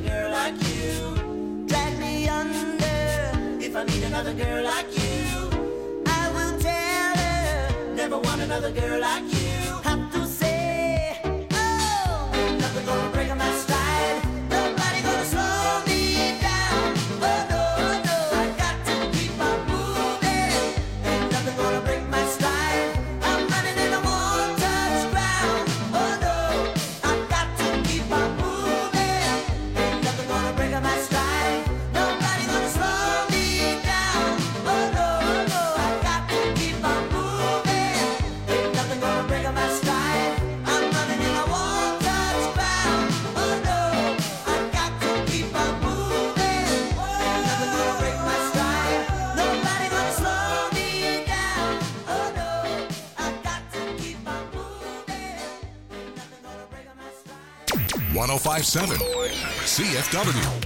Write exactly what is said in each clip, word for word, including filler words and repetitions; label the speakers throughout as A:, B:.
A: girl like you. Drag me under if I meet another girl like you. I will tell her, never want another girl like you. Have to say, oh, ain't nothing gonna break my stride. Nobody gonna slow me down. Oh no, no, I got to keep on moving. Ain't nothing gonna break my stride. I'm running and I won't touch ground. Oh no, I got to keep on moving. Ain't nothing gonna break my stride. Nobody gonna slow me down. Oh no, no, I got to keep on moving. Ain't nothing gonna break my stride. I'm running and I won't touch ground. Oh no, I got to keep on moving. Ain't nothing gonna break my stride. Nobody gonna slow me down. Oh no, I got to keep on moving. Ain't nothing gonna break my stride.
B: one oh five point seven C F W.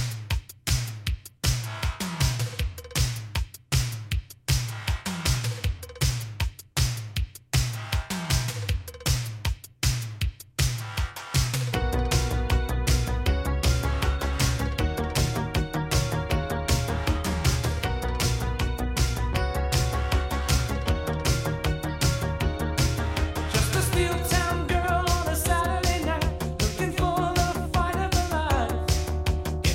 C: Just a steel town girl on a Saturday night, looking for the fight of her life.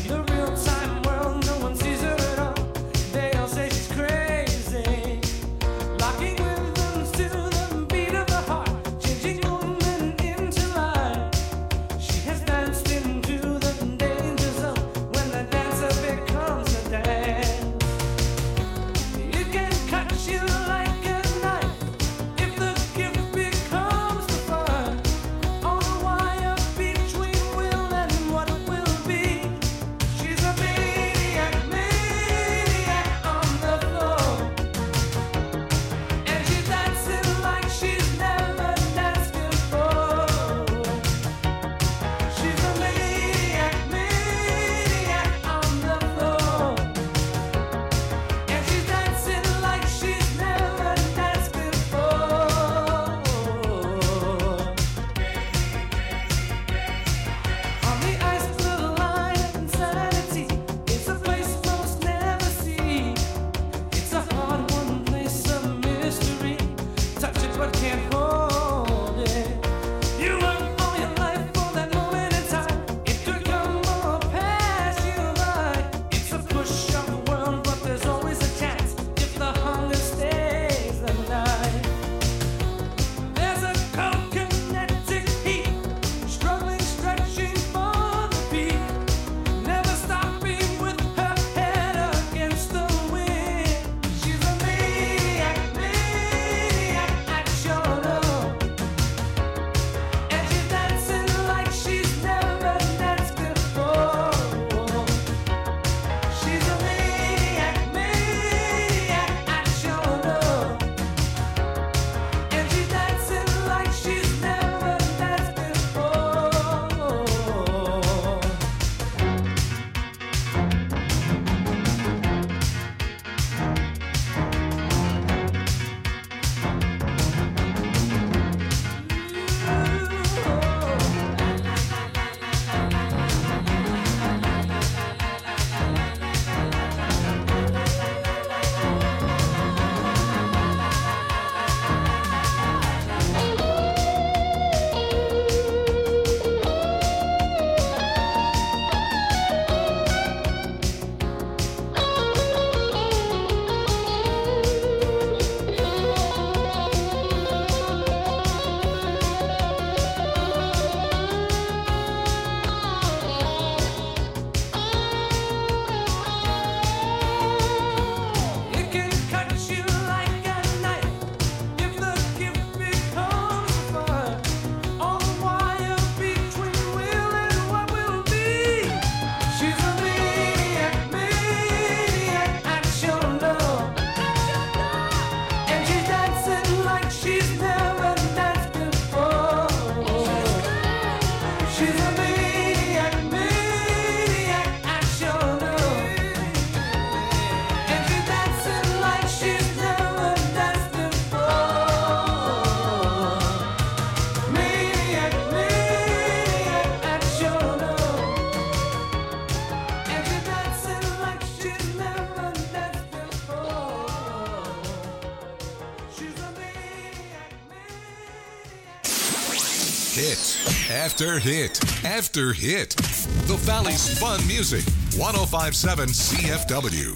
B: Hit after hit after hit. The Valley's fun music. one oh five point seven C F W.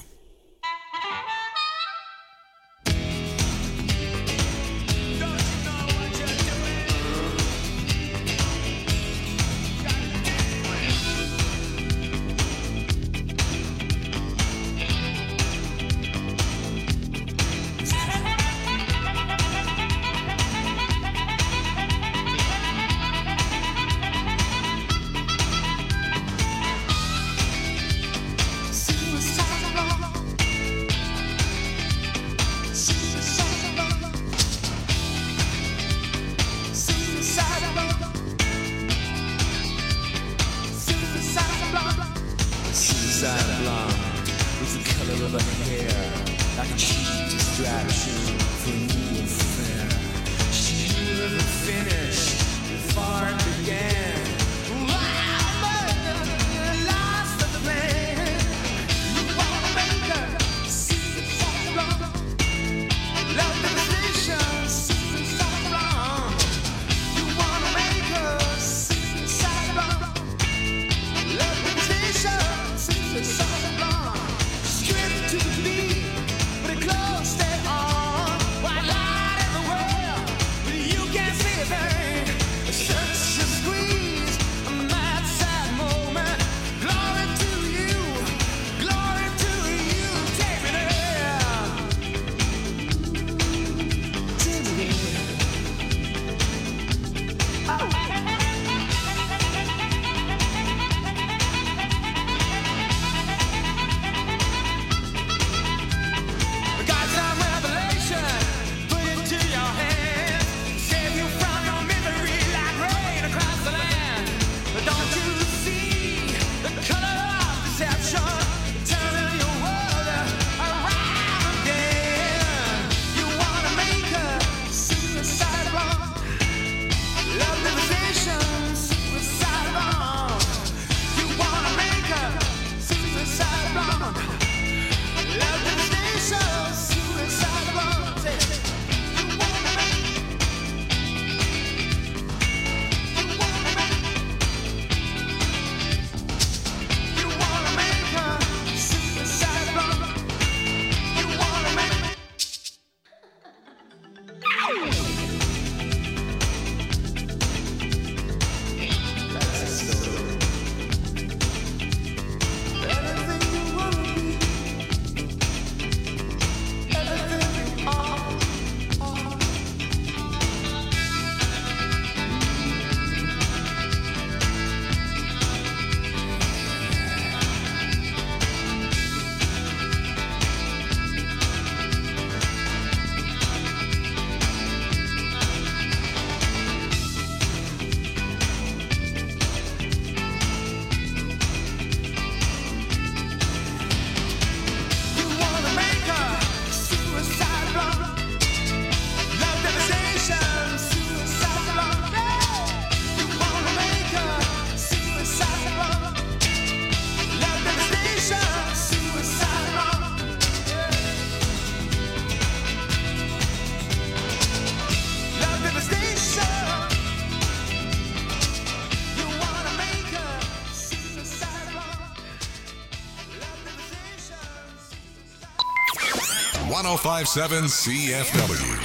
B: one oh five point seven C F W.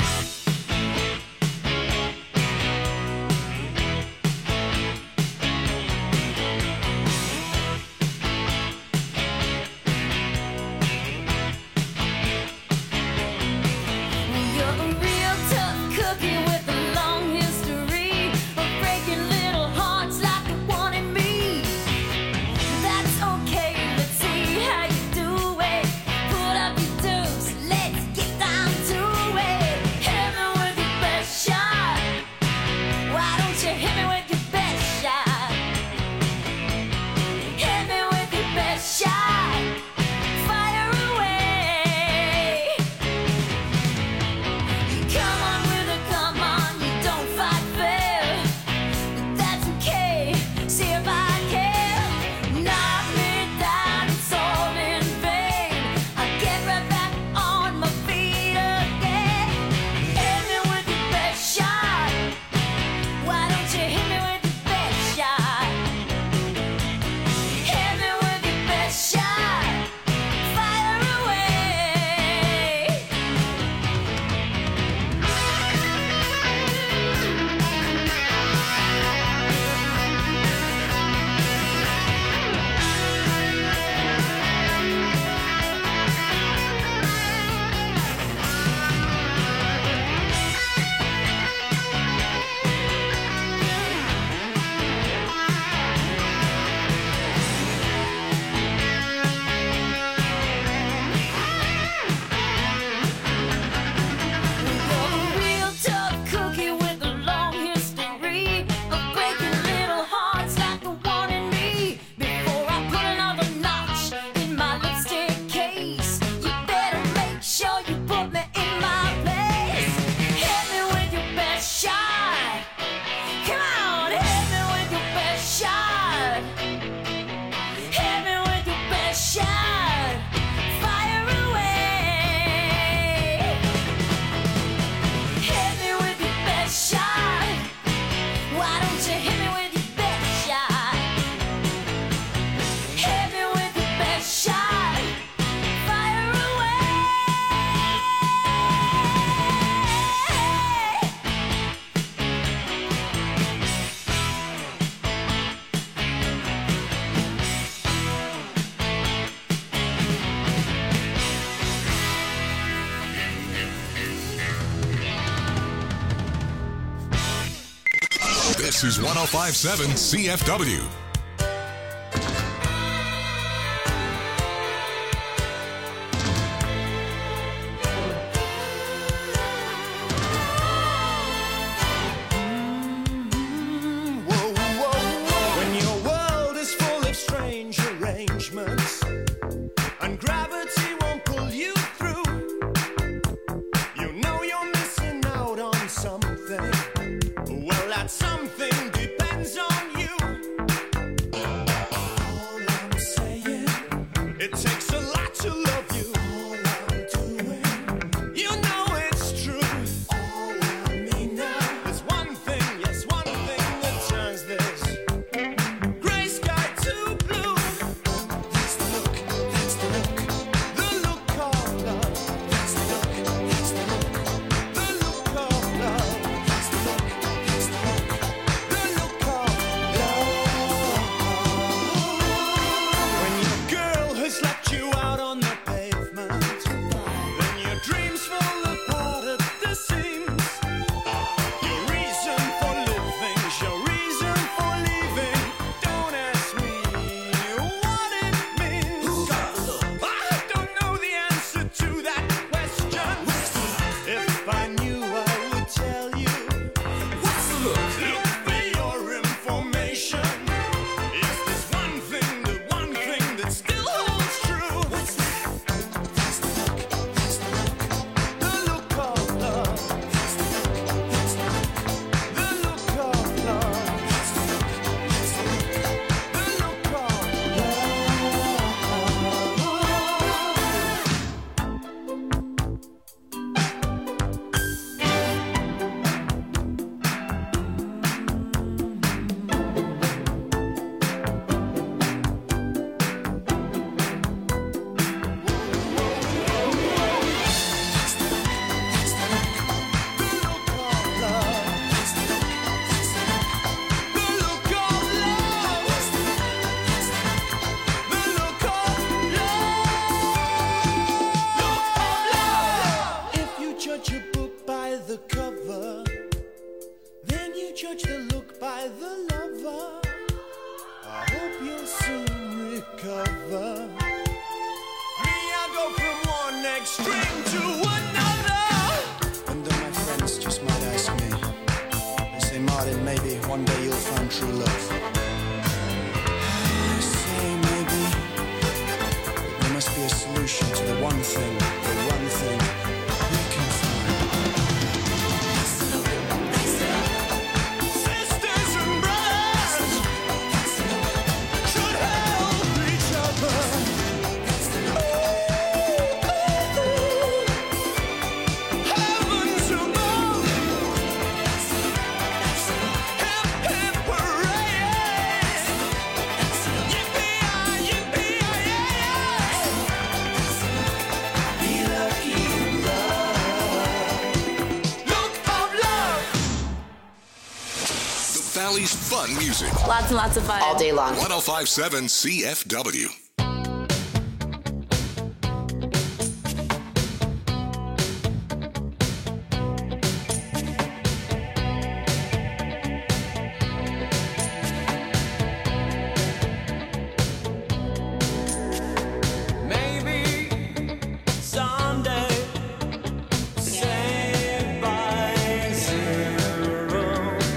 C: Hey!
B: This is one oh five point seven C F W. Valley's fun music.
C: Lots and lots of fun.
D: All day long.
B: one oh five point seven C F W.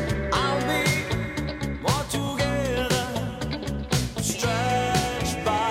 E: Stretched by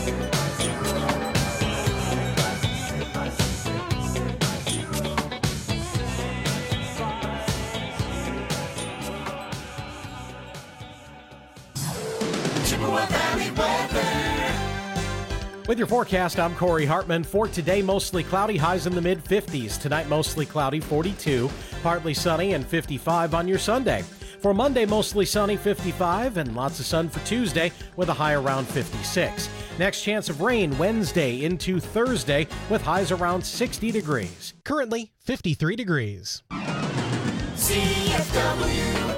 C: With your forecast, I'm Corey Hartman. For today, mostly cloudy, highs in the mid fifties. Tonight, mostly cloudy, forty-two. Partly sunny and fifty-five on your Sunday. For Monday, mostly sunny, fifty-five, and lots of sun for Tuesday with a high around fifty-six. Next chance of rain Wednesday into Thursday with highs around sixty degrees. Currently, fifty-three degrees.
A: C F W.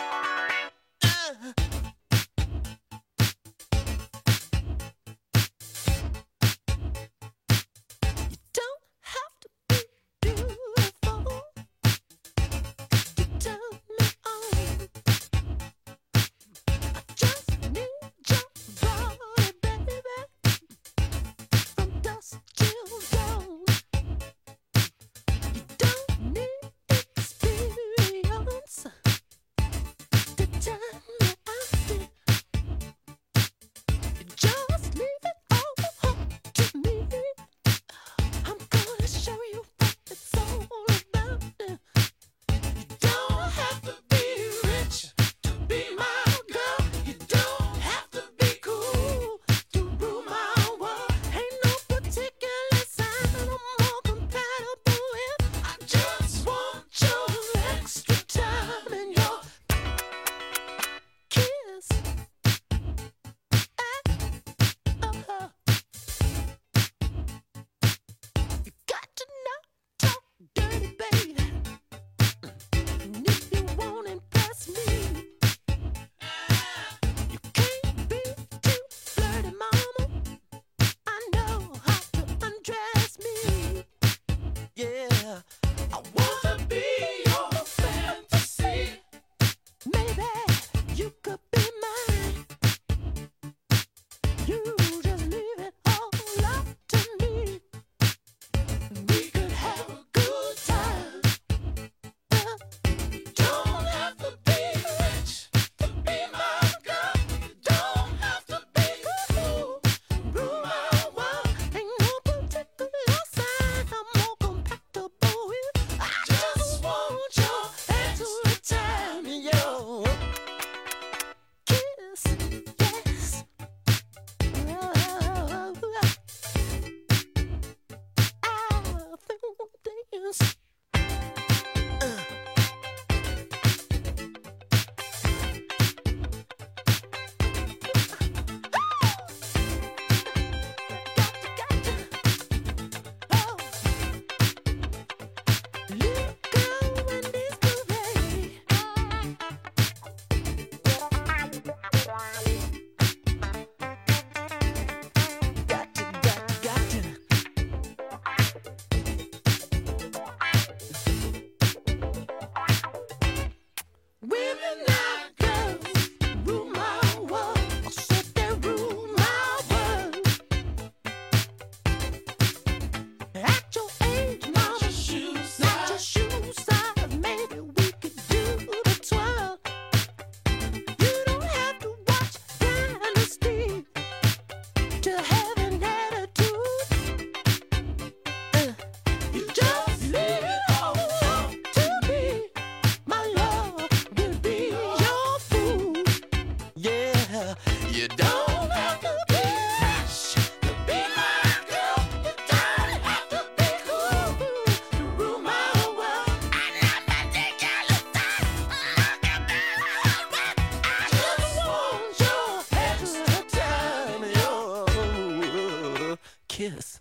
D: Kiss.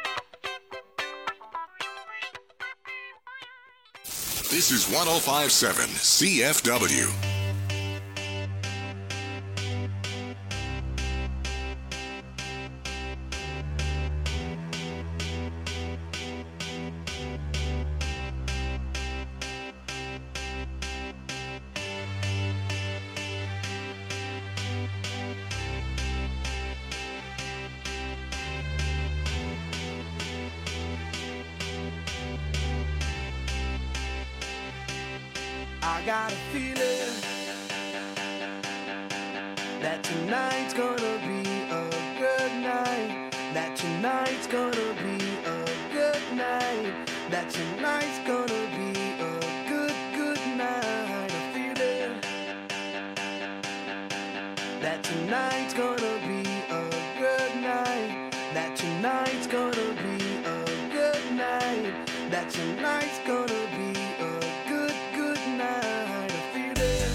B: This is one oh five point seven C F W.
D: I got a feeling that tonight's gonna be a good night. that tonight's gonna be a good night, that tonight's gonna be a good, good night. I feel it, that tonight's gonna be a good night, that tonight's gonna be a good night, that tonight's gonna be a good, good night. I feel it,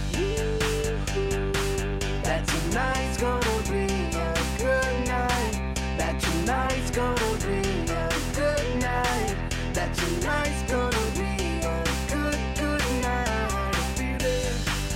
D: that tonight's gonna be a good night, that tonight's gonna be a good night, that tonight's gonna be a good, good night. I feel it,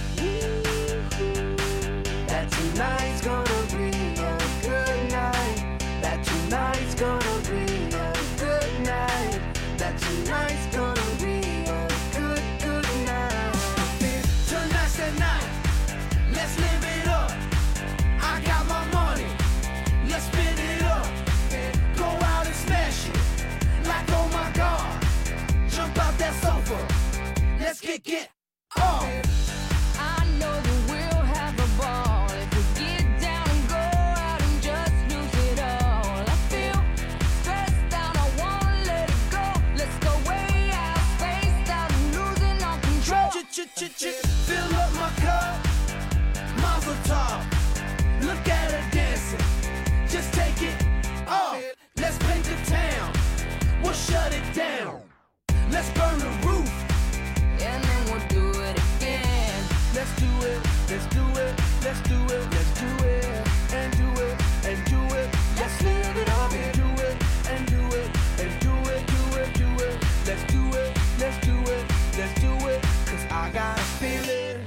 D: that tonight's gonna be a good night, that tonight's gonna be a good night, that tonight's gonna be a good, good night. I feel tonight's the night, let's live it up. I got my money, let's spin it up. Go out and smash it, like oh my God. Jump out that sofa, let's get get off.
E: I know that we'll have a ball if we get down and go out and just lose it all. I feel stressed out, I wanna let it go. Let's go way out, spaced out and losing all control.
D: Ch-ch-ch-ch, fill up my cup, Mazel tov. Look at her dancing, just take it off. Let's paint the town, we'll shut it down. Let's burn the roof,
E: And then we'll do it again.
D: let's do it, let's do it, let's do it, let's do it, and do it, and do it. Let's live it up and do it, and do it, and do it, do it, do it. Let's do it, let's do it, let's do it. Cause I got a feeling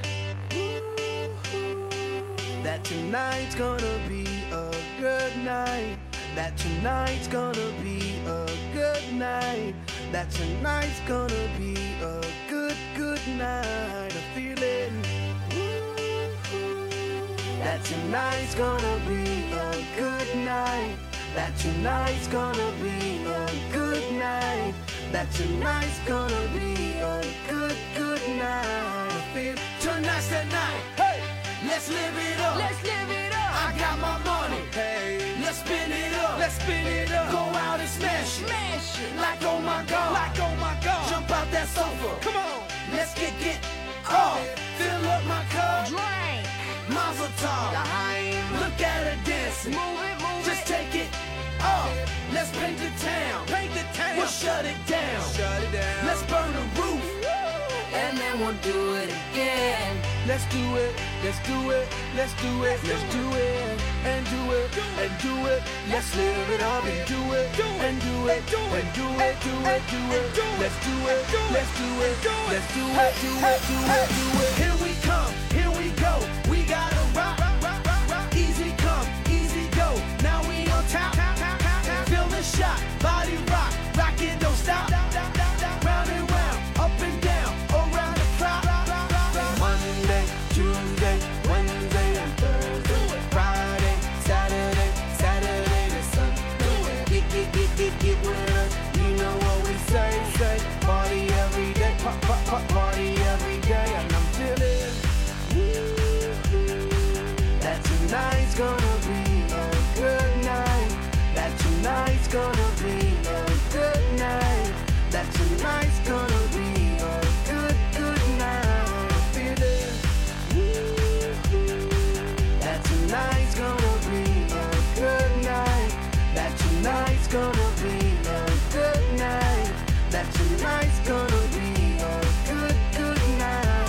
D: that tonight's gonna be a good night, that tonight's gonna be a good night, that tonight's gonna be a good, good night. A feeling that tonight's gonna be a good night, that tonight's gonna be a good night, that tonight's gonna be a good, good night. I feel tonight's the night, hey, let's live it up.
E: Let's live it up.
D: I got my money, hey, let's spin it up. Let's spin it up. Go out and smash it,
E: Smash it.
D: like oh my God, like oh my God. Jump out that sofa, come on, let's get get off. Fill up my cup,
E: Drink.
D: Mazel tov. Look at her dancing,
E: Move it, move
D: just
E: it.
D: take it off. Let's paint the town, paint the town. We'll shut it down, shut it down. Let's burn the roof,
E: And then we'll do it again.
D: let's do it, let's do it, let's do it, let's do it, and do it, and do it. Let's live it up and do it, and do it, and do it, do it, do it. Let's do it, let's do it, let's do it, do it, do it, do it. Here we come, here we go. We gotta rock, rock, rock, rock. Easy come, easy go. Now we on top, feel the shot, body rock, rock it, don't stop. Round and round, up and down, around the clock. Monday, Tuesday, Wednesday, and Thursday, Friday, Saturday, Saturday to Sunday. Get, get, get, get, get with us. You know what we say, say. Party every day, pop, pop, pop, party every day. And I'm feeling that tonight's gonna be a good night. That tonight's gonna be a good night. That tonight's gonna be a good, good night. I feel it. That tonight's gonna be a good night. That tonight's gonna be a good night. That tonight's gonna be a good, good night.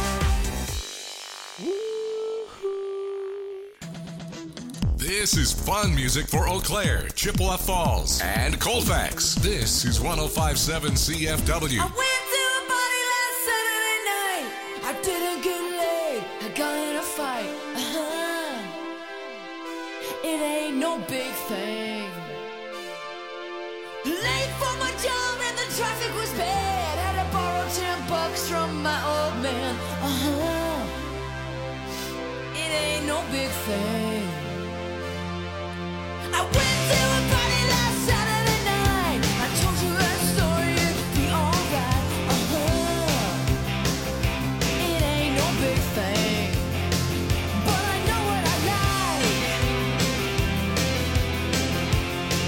B: This is fun music for Eau Claire, Chippewa Falls, and Colfax. This is one oh five point seven C F W.
E: I went to a party last Saturday night. I didn't get laid. I got in a fight. Uh-huh. It ain't no big thing. Late for my job and the traffic was bad. Had to borrow ten bucks from my old man. Uh-huh. It ain't no big thing. I went to a party last Saturday night. I told you that story, it'd be alright. Uh-huh. It ain't no big thing, but I know what I like.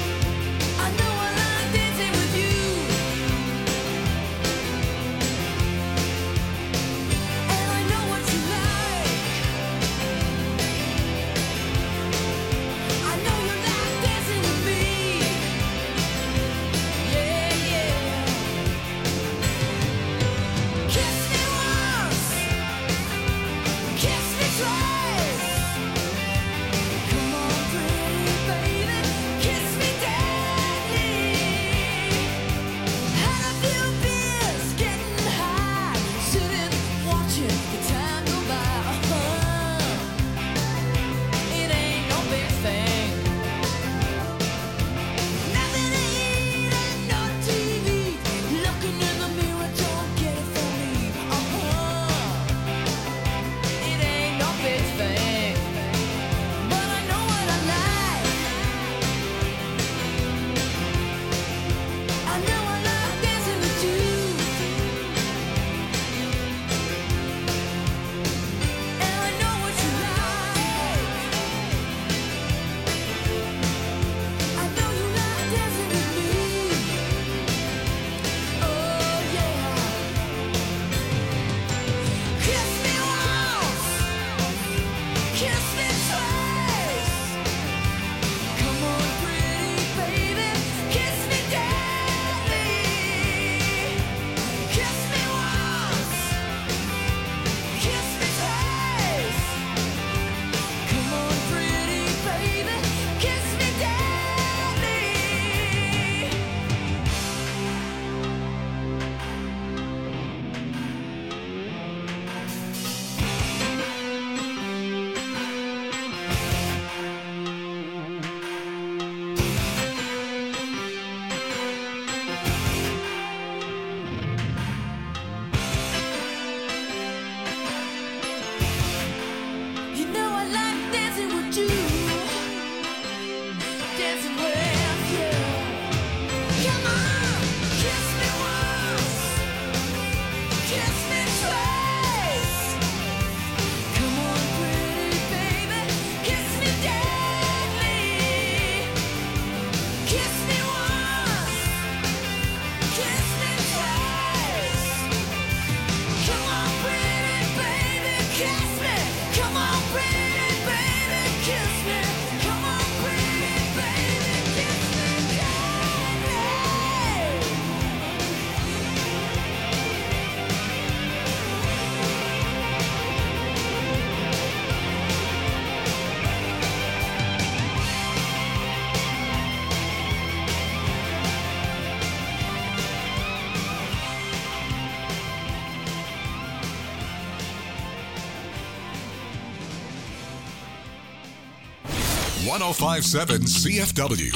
B: one oh five point seven C F W.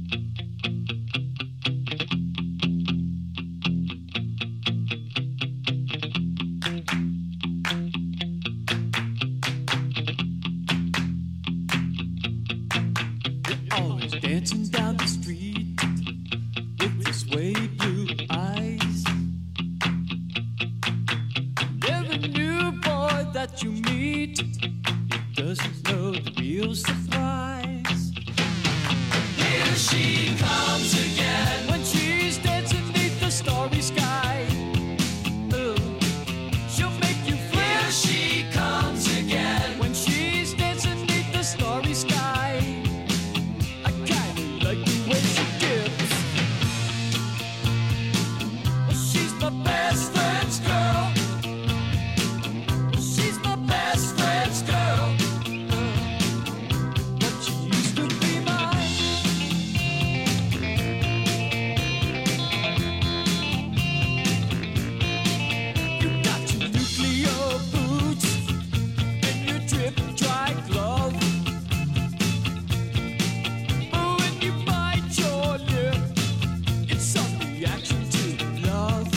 F: Always dancing down the street with your sway blue eyes. Every new boy that you meet doesn't know the real surprise. Here she comes again when she's dancing beneath the starry sky. Oh, she'll make you feel. Here she comes again when she's dancing beneath the starry sky. I kinda like the way she dips. Well, she's my best friend's girl. She's my best friend's girl. But she used to be mine. You got your nuclear boots and your drip dry glove. Oh, when you bite your lip, it's some reaction to love.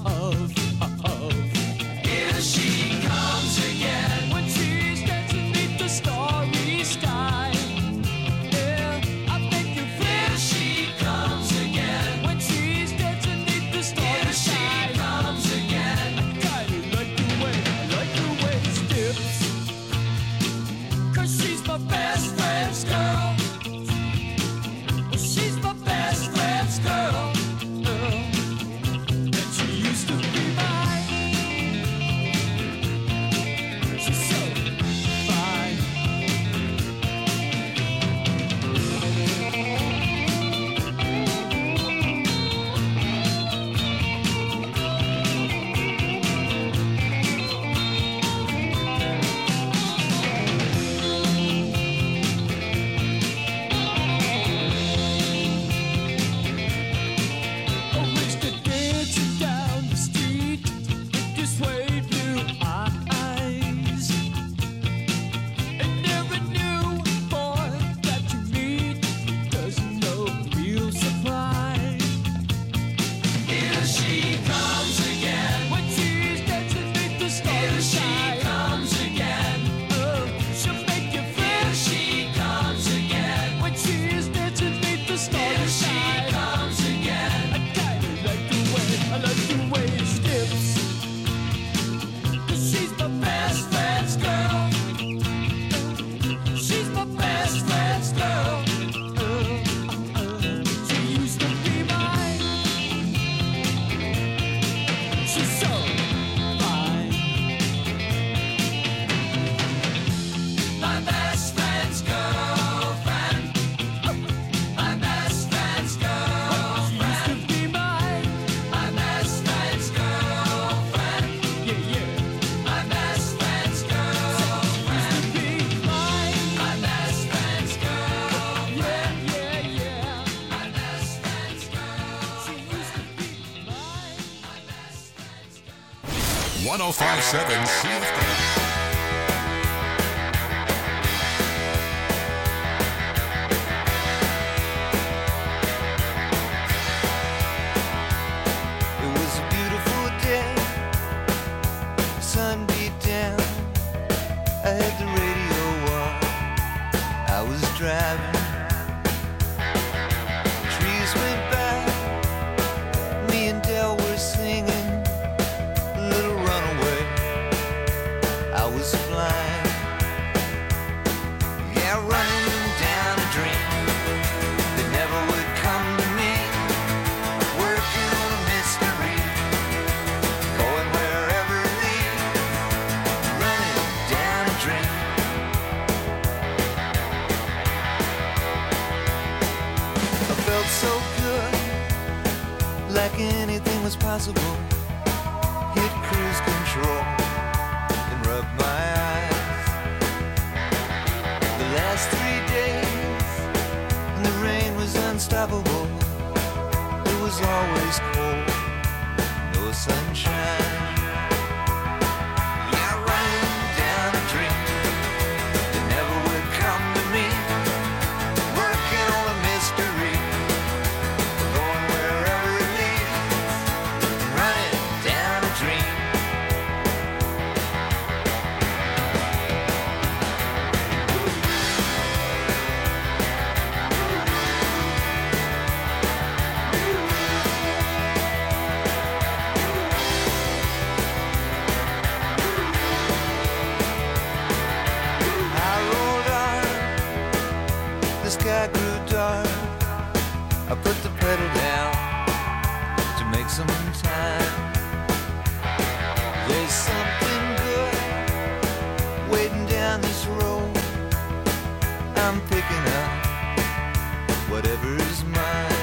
F: Here she comes again when she's dancing beneath the starry sky. Yeah, I make you feel. Here she comes again when she's dancing beneath the starry sky. Here she comes again. I kinda like the way, I like the way she dips. 'Cause she's my best friend's girl. Well, she's my best friend's girl. And she used to be mine. She's so fine. Oh, Mister dancing down the street with your sway blue eyes. And every new boy that you meet doesn't know the real surprise. Here she comes again when she's dancing beneath the starry sky. Here she comes again. Oh, she'll make you feel. Here she comes again when she's dancing beneath the starry sky. Here she comes again. I kinda like the way, I like the way she dips. 'Cause she's my best friend's girl. She's my best friend's girl. She used to be mine. She's so fine. My best friend's girlfriend. My best friend's girlfriend. She used to be mine. My best friend's girlfriend. Yeah, yeah. My best friend's girlfriend. She used to be mine. My best friend's girlfriend. Yeah, yeah, yeah. My best friend's girl. She used to be mine. My best friend's girl.
B: one oh five point seven C F W.
G: It was a beautiful day. The sun beat down. I had the radio on. I was driving. Trees went by. Me and Dell were singing Little Runaway. I was flying. Yeah, running down a dream that never would come to me. Working on a mystery, going wherever it leads. Running down a dream. I felt so good, like anything was possible. Hit cruise control and rub my eyes. The last three days, and the rain was unstoppable. It was always cold, no sunshine. Yeah, running down a dream that never would come to me. I put the pedal down to make some time. There's something good waiting down this road. I'm picking up whatever's mine.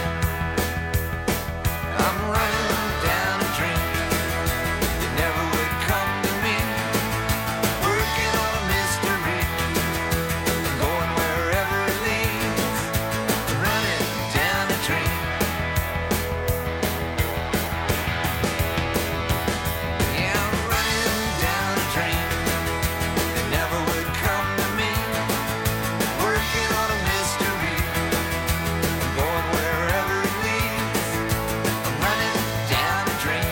G: I'm running down a dream that never would come to me. Working on a mystery, going wherever it leads. Running down a dream. Yeah, I'm running down a dream that never would come to me. Working on a mystery, going wherever it leads. I'm running down a dream.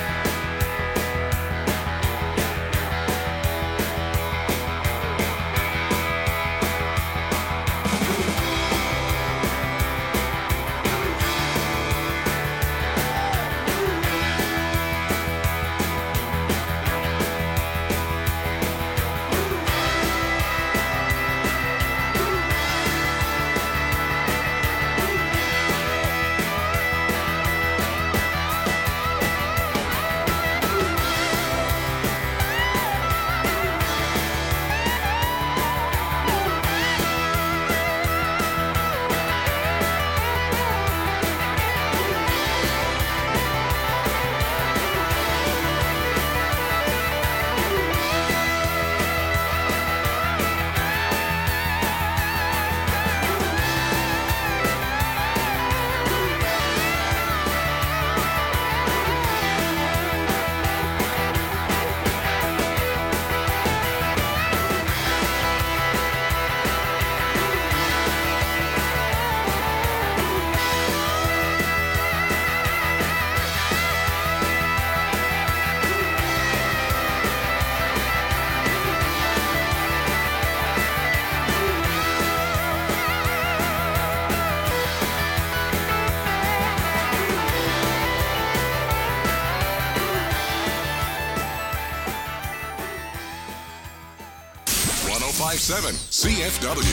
B: one oh five point seven C F W.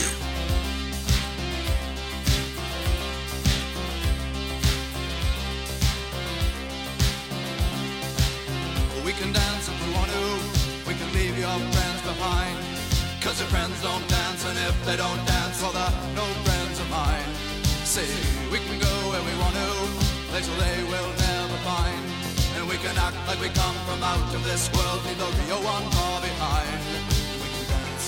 H: We can dance if we want to. We can leave your friends behind. Cause your friends don't dance, and if they don't dance, well, they're no friends of mine. See, we can go where we want to, places they will never find. And we can act like we come from out of this world, leave the real one far behind. We can dance.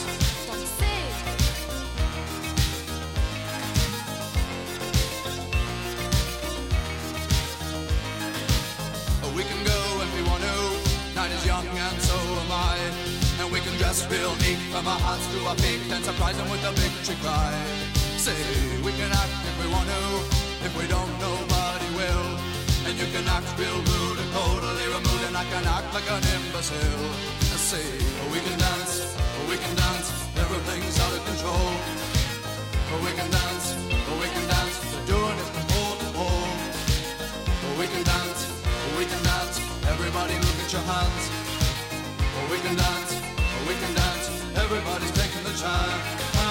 H: We can go if we want to. Night is young and so am I. And we can dress real neat from our hearts to our feet and surprise them with a victory cry. Say, we can act if we want to. If we don't, nobody will. And you can act real rude and totally removed, and I can act like an imbecile. And say, we can dance, we can dance, everything's out of control. We can dance, we can dance, they're doing it from pole to pole. We can dance, we can dance, everybody look at your hands. We can dance, we can dance, everybody's taking the chance.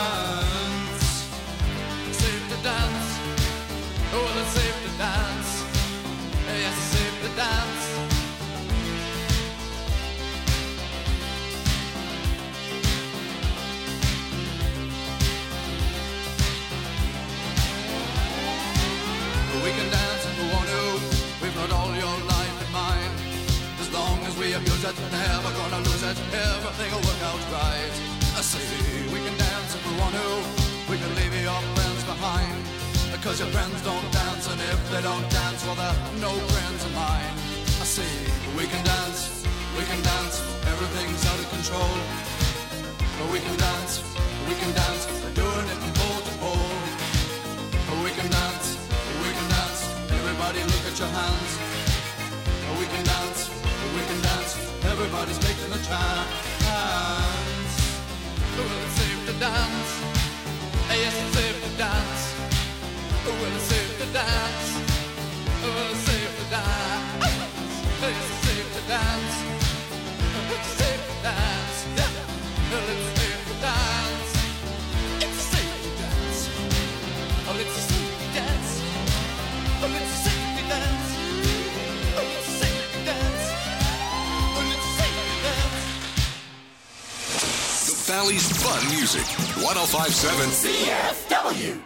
H: It's safe to dance, oh, it's safe to dance. Yes, it's safe to dance. We can dance if we want to. We've got all your life in mind. As long as we abuse it, never gonna lose it. Everything will work out right. I say we can dance if we want to. We can leave your friends behind. Because your friends don't dance, and if they don't dance, well, they're no friends of mine. I say we can dance, we can dance, everything's out of control. But we can dance, we can dance, they're doing it from pole to pole. But we can dance, we can dance, everybody look at your hands. But we can dance, we can dance, everybody's taking the chance. Well, it's safe to dance, yes, it's safe to dance. Well, it's safe to dance. Well, it's safe to dance. It's safe to dance. It's safe to dance. Well, it's safe to dance. It's safe to dance. Oh, it's safe to dance.
B: Valley's fun music. one oh five point seven
A: C F W.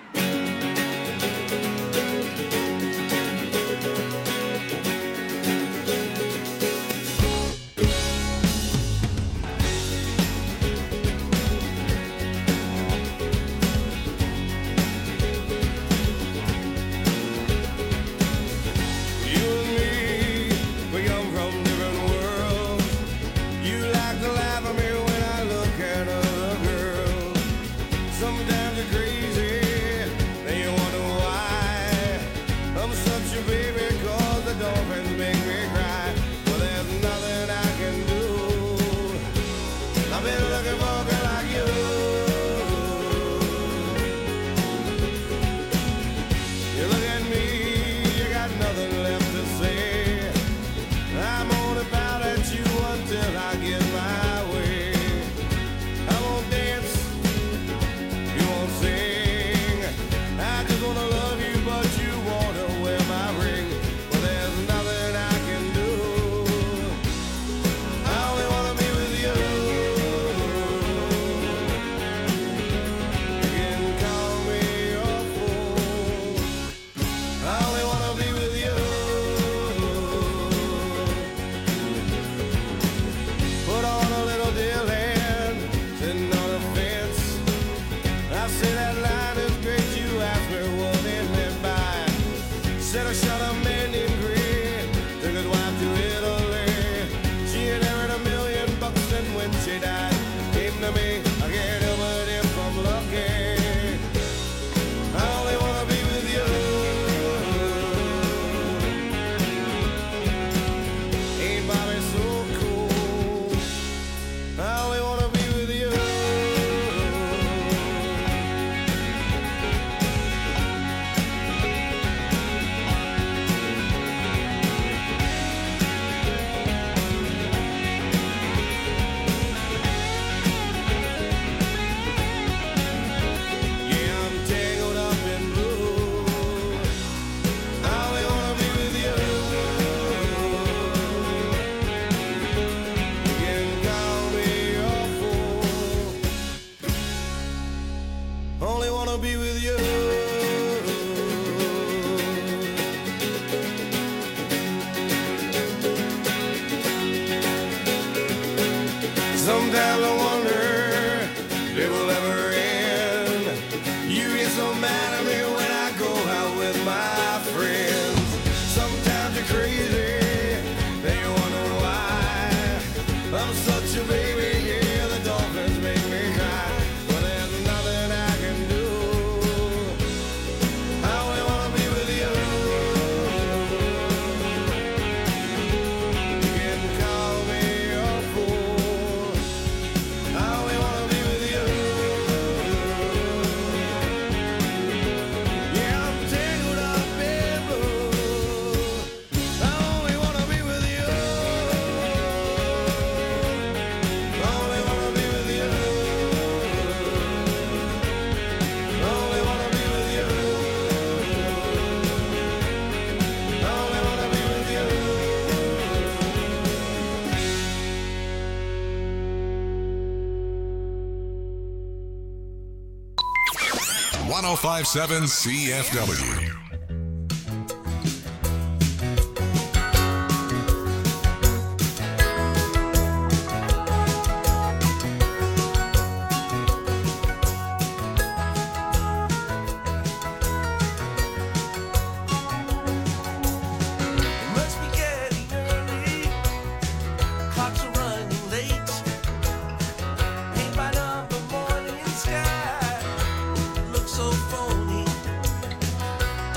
I: Sometimes I wonder if it will ever end. You get so mad at me when I go out with my friends. Sometimes you're crazy, then you wonder why. I'm such a baby, yeah, the dolphins make me cry. But there's nothing I can do. I only wanna be with you. You can call me a fool. I only wanna be with you. Yeah, I'm tangled up in blue. I only wanna be with you. I only wanna be with you. I only wanna be with you. I only wanna be with you.
B: one oh five point seven C F W.
J: Must be getting early. Clocks are running late. Paint by number morning sky looks so phony.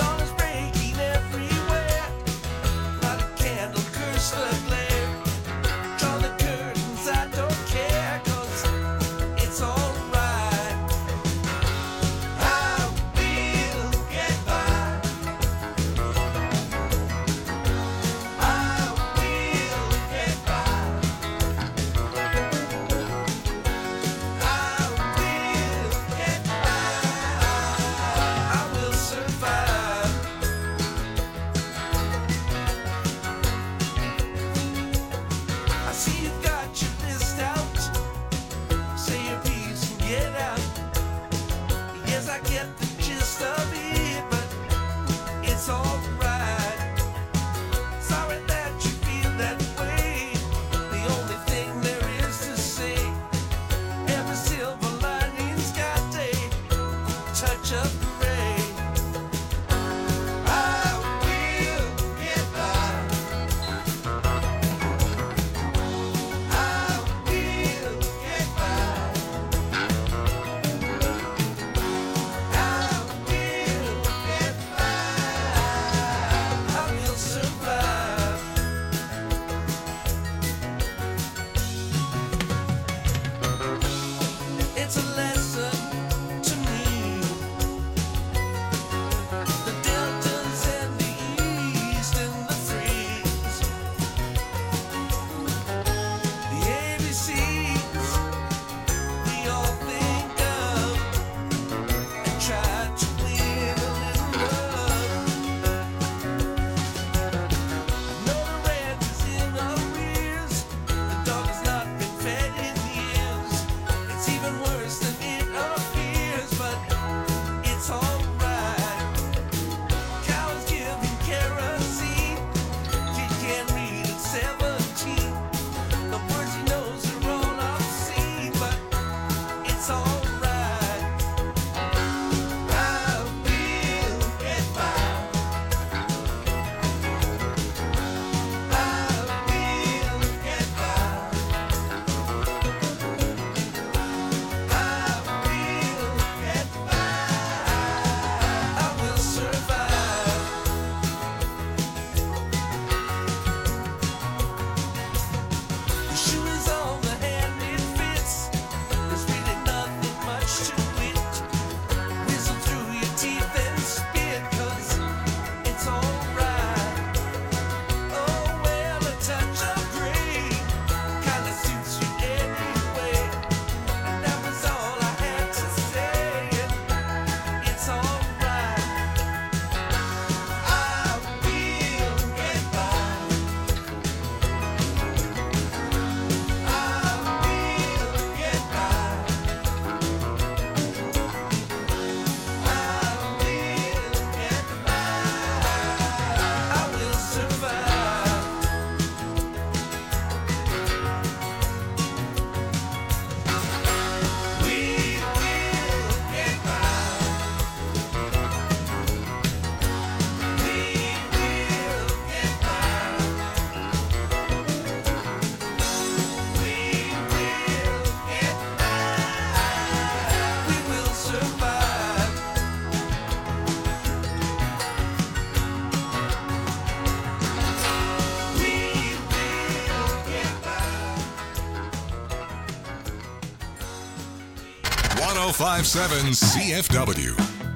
B: oh five seven C F W.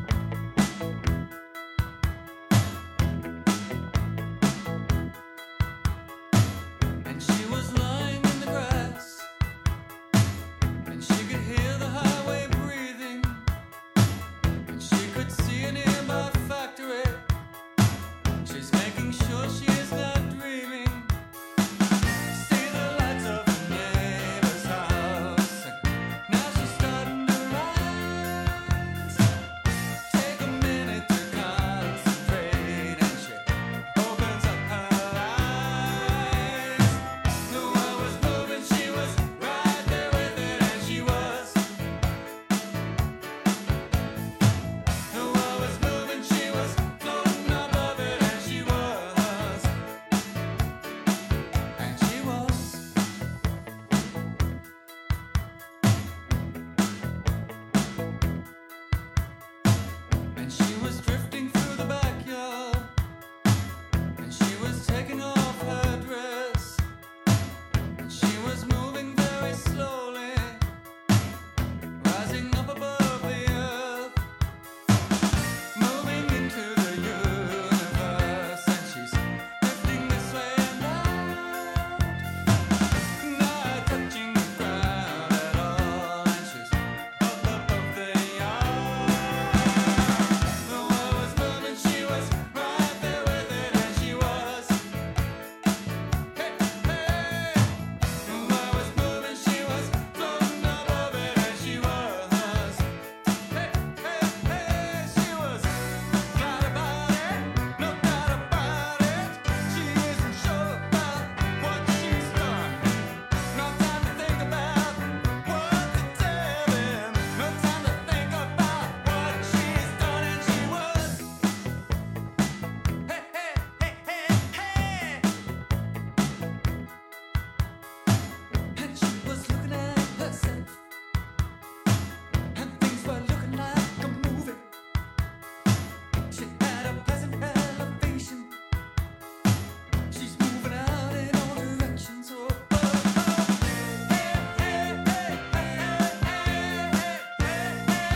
K: And she was lying in the grass, and she could hear the highway breathing, and she could see a nearby factory. She's making sure she is not dreaming. See the lights of the neighbor's house, and now she's starting to rise. Take a minute to concentrate, and she opens up her eyes. The world was moving, she was right there with it, and she was. The world was moving, she was floating above it, and she was. And she was. And she was drifting through the backyard, and she was taking off her dress, and she was moving very slowly, rising up above the earth, moving into the universe, and she's drifting this way and out, not touching the ground at all, and she's up above the yard. The world was moving, she was right there with it, and she was. Hey, hey. The world was moving, she was floating above it, and she was. Hey, hey, hey, she was right about it, no doubt about it. She isn't sure about what she's done. No time to think about what to tell him. No time to think about what she's done, and she was. Hey, hey, hey, hey, hey. And she was looking at herself, and things were looking like a movie. She had a pleasant elevation. She's moving out in all directions. Oh, oh, oh. Hey, hey, hey, hey, hey, hey,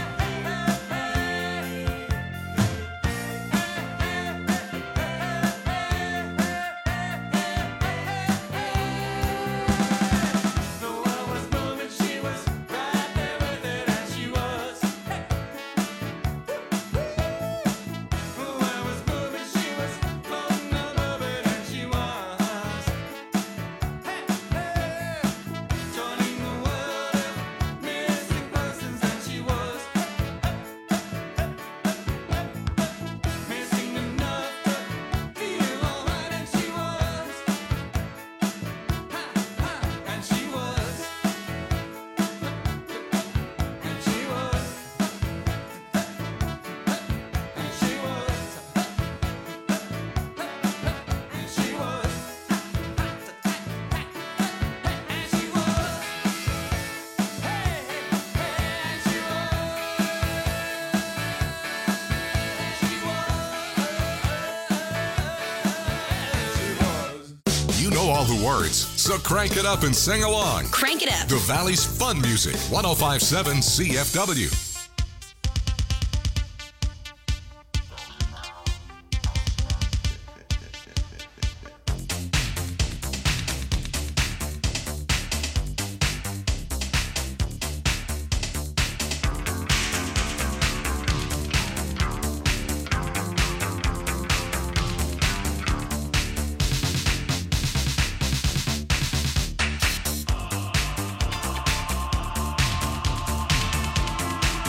K: The world was moving, she was right there with it, and she was. The world was moving, she was floating above it, and she was. Joining the world of missing persons, and she was. Missing enough to feel alright, and she was. And she was. And she was. And she was. And she was. And she was. Hey, hey, and she was.
B: You know all the words, so crank it up and sing along.
L: Crank it up.
B: The Valley's fun music, one oh five seven C F W.
K: Hey,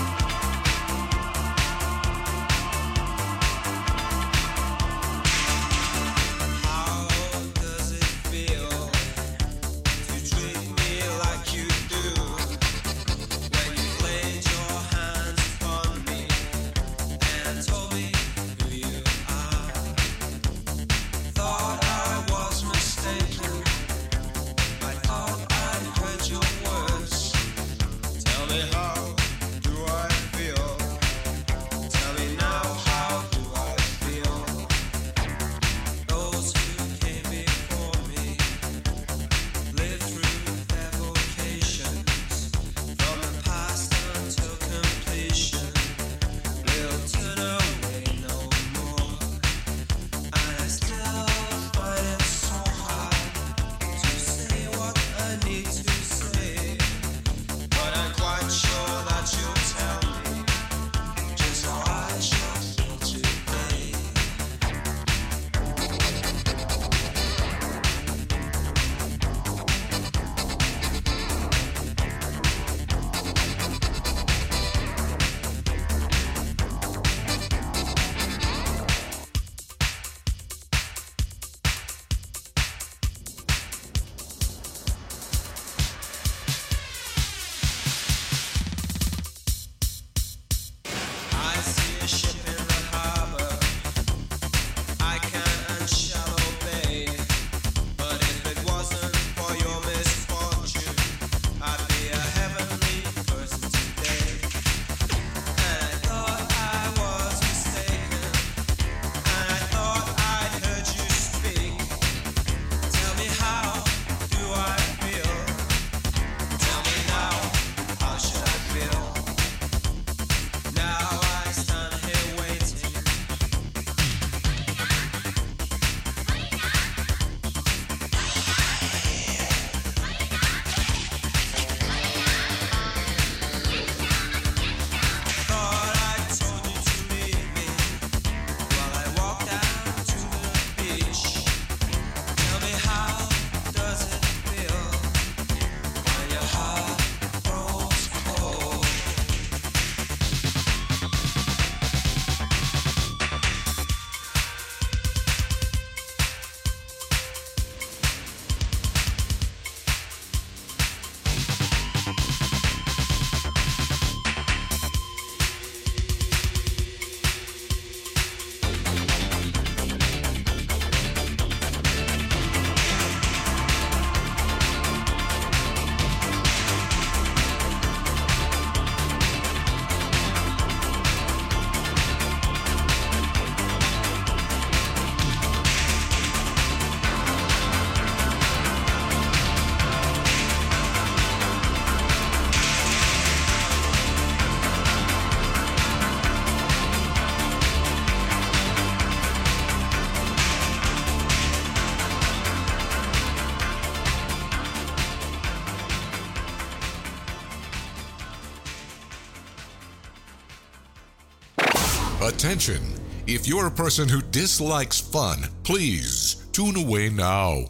B: Attention! If you're a person who dislikes fun, please tune away now.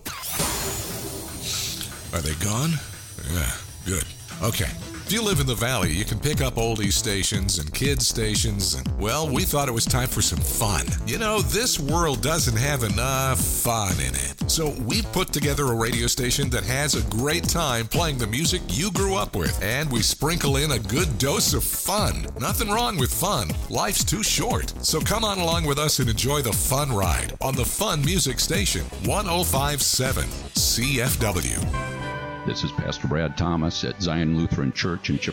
B: Are they gone? Yeah, good. Okay. If you live in the Valley, you can pick up oldies stations and kids stations, and, well, we thought it was time for some fun. You know, this world doesn't have enough fun in it. So we put together a radio station that has a great time playing the music you grew up with, and we sprinkle in a good dose of fun. Nothing wrong with fun. Life's too short. So come on along with us and enjoy the fun ride on the Fun Music Station, one oh five point seven C F W.
L: This is Pastor Brad Thomas at Zion Lutheran Church in Chicago.